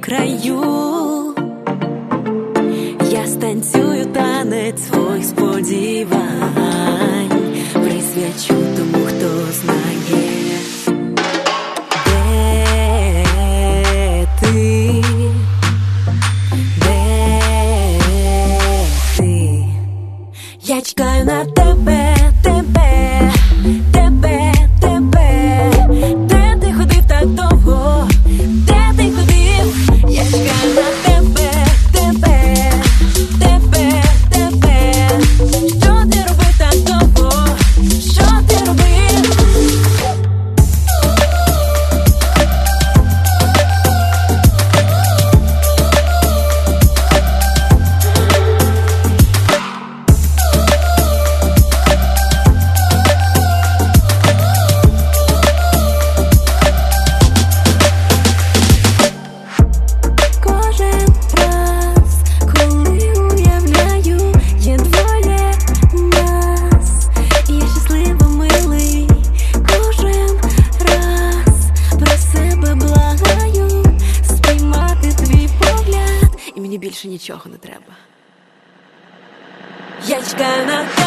краю. Я станцюю танець своїх сподівань, присвячу тому, хто знає. Де ти? Де ти? Я чекаю на тебе, тебе, тебе, тебе. Де ти ходив так довго? Де ти ходив? Я чекаю на тебе, тебе, тебе, тебе. Що ти робив так довго? Що ти робив? Більше нічого не треба. Я чекаю на